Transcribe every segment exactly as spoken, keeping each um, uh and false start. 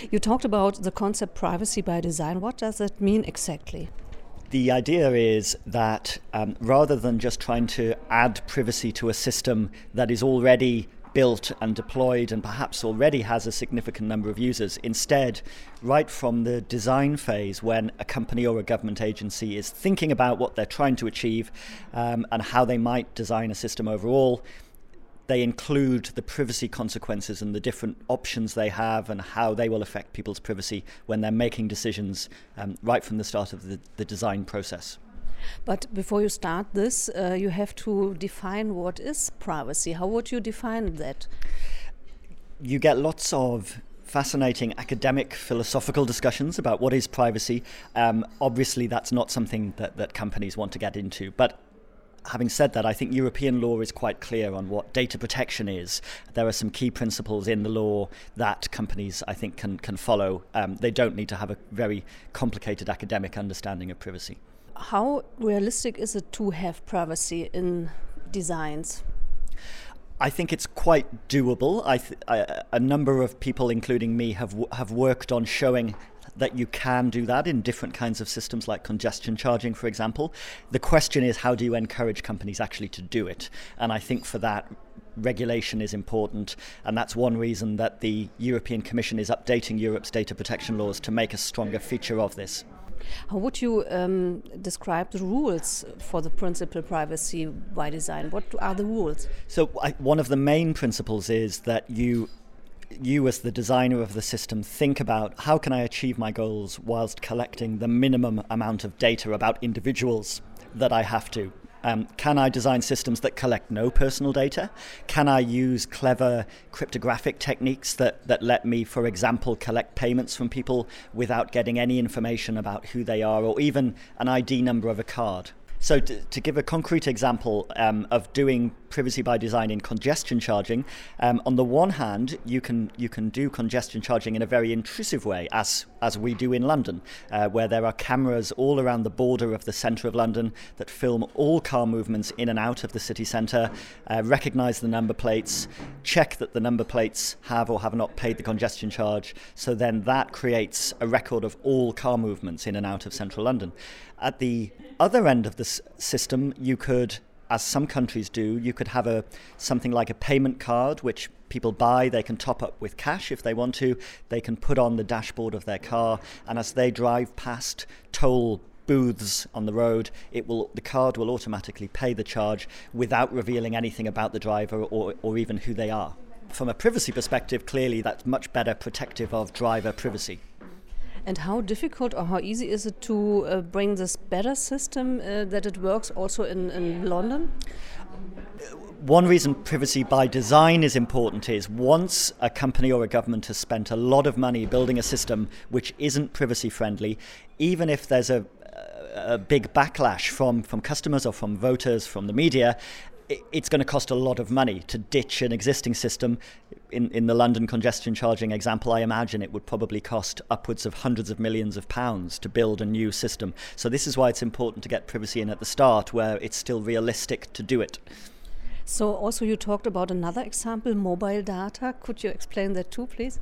You talked about the concept privacy by design. What does that mean exactly? The idea is that um, rather than just trying to add privacy to a system that is already built and deployed and perhaps already has a significant number of users, instead, right from the design phase, when a company or a government agency is thinking about what they're trying to achieve um, and how they might design a system overall, they include the privacy consequences and the different options they have and how they will affect people's privacy when they're making decisions um, right from the start of the, the design process. But before you start this, uh, you have to define what is privacy. How would you define that? You get lots of fascinating academic philosophical discussions about what is privacy. Um, obviously, that's not something that, that companies want to get into, but having said that, I think European law is quite clear on what data protection is. There are some key principles in the law that companies, I think, can, can follow. Um, they don't need to have a very complicated academic understanding of privacy. How realistic is it to have privacy in designs? I think it's quite doable. I th- I, a number of people, including me, have w- have worked on showing that you can do that in different kinds of systems like congestion charging, for example. The question is, how do you encourage companies actually to do it? And I think for that, regulation is important, and that's one reason that the European Commission is updating Europe's data protection laws to make a stronger feature of this. How would you um, describe the rules for the principle privacy by design? What are the rules? So I, one of the main principles is that you you as the designer of the system think about how can I achieve my goals whilst collecting the minimum amount of data about individuals that I have to. Um, can I design systems that collect no personal data? Can I use clever cryptographic techniques that, that let me, for example, collect payments from people without getting any information about who they are or even an I D number of a card? So to, to give a concrete example um, of doing privacy by design in congestion charging, um, on the one hand, you can you can do congestion charging in a very intrusive way, as as we do in London, uh, where there are cameras all around the border of the centre of London that film all car movements in and out of the city centre, uh, recognise the number plates, check that the number plates have or have not paid the congestion charge. So then that creates a record of all car movements in and out of central London. At the other end of the s- system, you could, as some countries do, you could have a something like a payment card which people buy. They can top up with cash if they want to. They can put on the dashboard of their car, and as they drive past toll booths on the road, it will the card will automatically pay the charge without revealing anything about the driver or, or even who they are. From a privacy perspective, clearly that's much better protective of driver privacy. And how difficult or how easy is it to uh, bring this better system uh, that it works also in, in London? One reason privacy by design is important is once a company or a government has spent a lot of money building a system which isn't privacy friendly, even if there's a, a big backlash from, from customers or from voters, from the media, it's going to cost a lot of money to ditch an existing system. In, in the London congestion charging example, I imagine it would probably cost upwards of hundreds of millions of pounds to build a new system. So this is why it's important to get privacy in at the start, where it's still realistic to do it. So also you talked about another example, mobile data. Could you explain that too, please?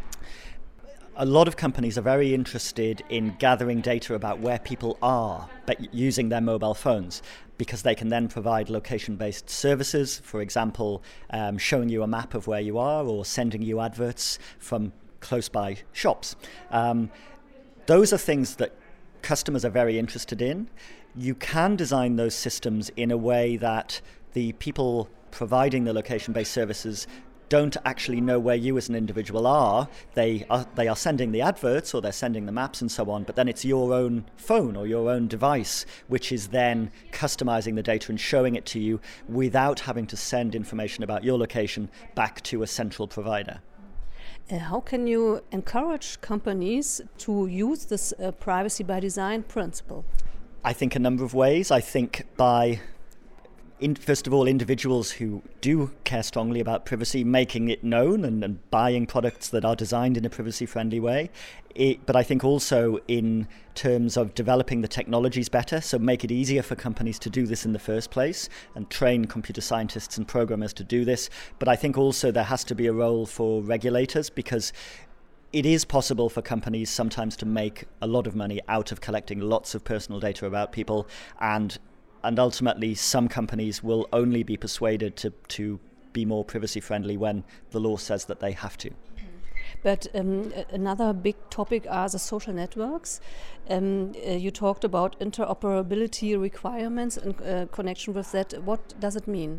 A lot of companies are very interested in gathering data about where people are, but using their mobile phones, because they can then provide location-based services, for example, um, showing you a map of where you are or sending you adverts from close-by shops. Um, those are things that customers are very interested in. You can design those systems in a way that the people providing the location-based services don't actually know where you as an individual are. They are they are sending the adverts or they're sending the maps and so on, but then it's your own phone or your own device which is then customizing the data and showing it to you without having to send information about your location back to a central provider. Uh, how can you encourage companies to use this uh, privacy by design principle? I think a number of ways. I think by In, first of all, individuals who do care strongly about privacy, making it known and, and buying products that are designed in a privacy-friendly way. It, but I think also in terms of developing the technologies better, so make it easier for companies to do this in the first place and train computer scientists and programmers to do this. But I think also there has to be a role for regulators, because it is possible for companies sometimes to make a lot of money out of collecting lots of personal data about people, and and ultimately some companies will only be persuaded to, to be more privacy friendly when the law says that they have to. But um, another big topic are the social networks. Um, uh, you talked about interoperability requirements in uh, connection with that. What does it mean?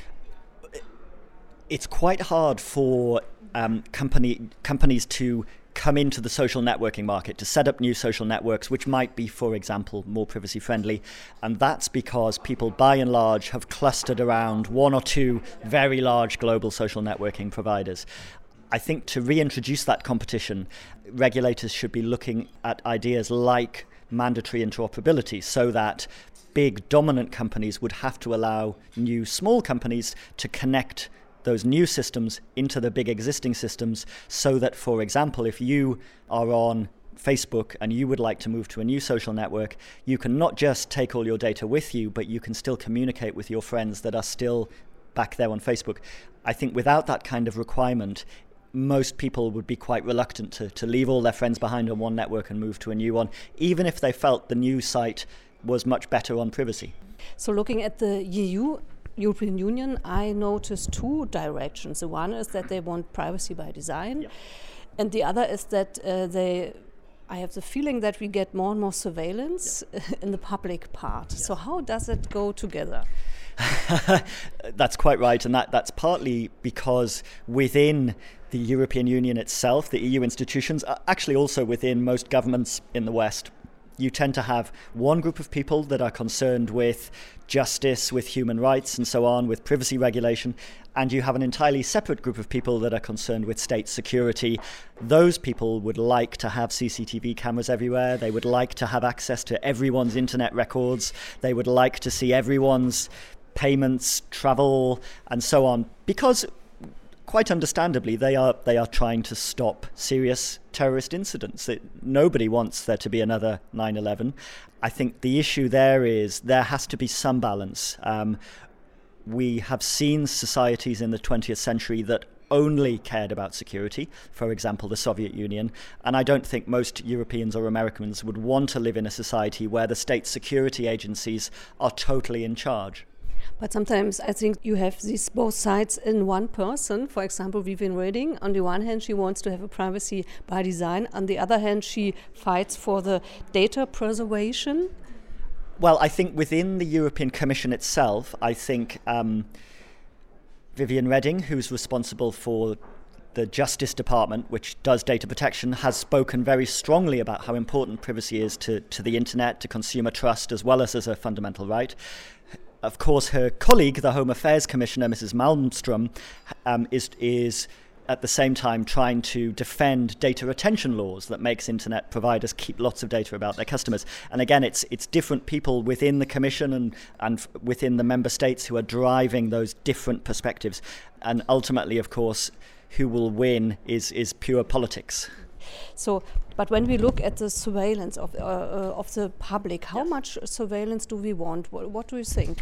It's quite hard for um, company companies to come into the social networking market, to set up new social networks, which might be, for example, more privacy friendly. And that's because people, by and large, have clustered around one or two very large global social networking providers. I think to reintroduce that competition, regulators should be looking at ideas like mandatory interoperability, so that big dominant companies would have to allow new small companies to connect those new systems into the big existing systems, so that, for example, if you are on Facebook and you would like to move to a new social network, you can not just take all your data with you, but you can still communicate with your friends that are still back there on Facebook. I think without that kind of requirement, most people would be quite reluctant to, to leave all their friends behind on one network and move to a new one, even if they felt the new site was much better on privacy. So looking at the E U, European Union, I noticed two directions. The one is that they want privacy by design, yeah. and the other is that uh, they, I have the feeling that we get more and more surveillance yeah. in the public part. Yeah. So how does it go together? That's quite right, and that, that's partly because within the European Union itself, the E U institutions, actually also within most governments in the West, you tend to have one group of people that are concerned with justice, with human rights and so on, with privacy regulation, and you have an entirely separate group of people that are concerned with state security. Those people would like to have C C T V cameras everywhere. They would like to have access to everyone's internet records. They would like to see everyone's payments, travel, and so on, because quite understandably, they are they are trying to stop serious terrorist incidents. It, nobody wants there to be another nine eleven. I think the issue there is there has to be some balance. Um, we have seen societies in the twentieth century that only cared about security, for example, the Soviet Union, and I don't think most Europeans or Americans would want to live in a society where the state security agencies are totally in charge. But sometimes I think you have these both sides in one person. For example, Viviane Reding, on the one hand, she wants to have a privacy by design. On the other hand, she fights for the data preservation. Well, I think within the European Commission itself, I think um, Viviane Reding, who's responsible for the Justice Department, which does data protection, has spoken very strongly about how important privacy is to, to the internet, to consumer trust, as well as as a fundamental right. Of course, her colleague, the Home Affairs Commissioner, Missus Malmström, um, is is at the same time trying to defend data retention laws that makes internet providers keep lots of data about their customers. And again, it's it's different people within the Commission and, and within the member states who are driving those different perspectives. And ultimately, of course, who will win is is pure politics. So, but when we look at the surveillance of uh, uh, of the public, how yes. much surveillance do we want? What, what do you think?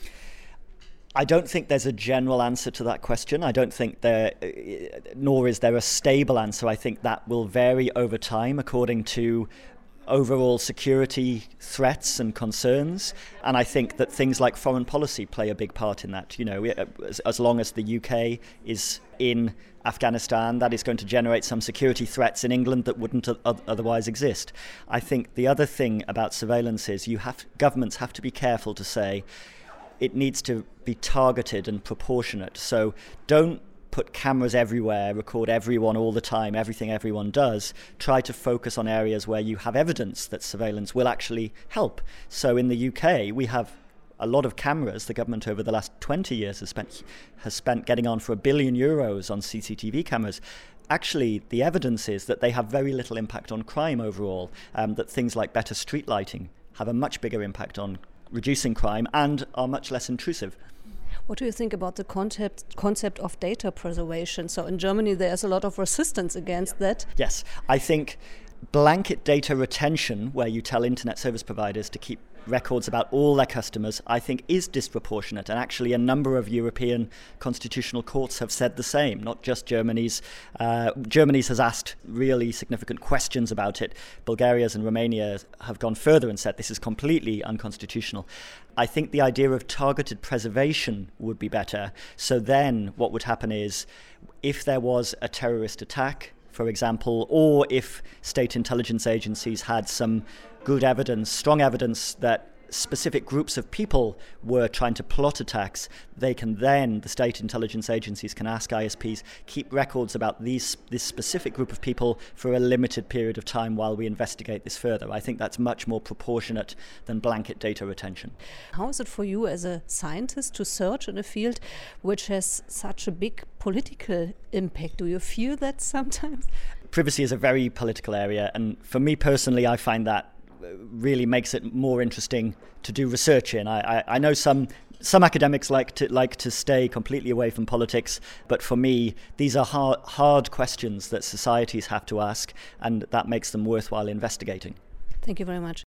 I don't think there's a general answer to that question. I don't think there, uh, nor is there a stable answer. I think that will vary over time according to overall security threats and concerns, and I think that things like foreign policy play a big part in that. You know, as, as long as the U K is in Afghanistan, that is going to generate some security threats in England that wouldn't o- otherwise exist. I think the other thing about surveillance is you have governments have to be careful to say it needs to be targeted and proportionate. So don't put cameras everywhere, record everyone all the time, everything everyone does. Try to focus on areas where you have evidence that surveillance will actually help. So in the U K, we have a lot of cameras. The government over the last twenty years has spent has spent getting on for a billion euros on C C T V cameras. Actually, the evidence is that they have very little impact on crime overall, um, that things like better street lighting have a much bigger impact on reducing crime and are much less intrusive. What do you think about the concept concept of data preservation? So in Germany, there's a lot of resistance against yeah. that. Yes, I think blanket data retention, where you tell internet service providers to keep records about all their customers, I think is disproportionate. And actually a number of European constitutional courts have said the same, not just Germany's. Uh, Germany's has asked really significant questions about it. Bulgaria's and Romania have gone further and said this is completely unconstitutional. I think the idea of targeted preservation would be better. So then what would happen is, if there was a terrorist attack, for example, or if state intelligence agencies had some good evidence, strong evidence that specific groups of people were trying to plot attacks, they can then, the state intelligence agencies can ask I S Ps, keep records about these this specific group of people for a limited period of time while we investigate this further. I think that's much more proportionate than blanket data retention. How is it for you as a scientist to search in a field which has such a big political impact? Do you feel that sometimes? Privacy is a very political area, and for me personally, I find that really makes it more interesting to do research in. I, I, I know some some academics like to like to stay completely away from politics, but for me, these are hard, hard questions that societies have to ask, and that makes them worthwhile investigating. Thank you very much.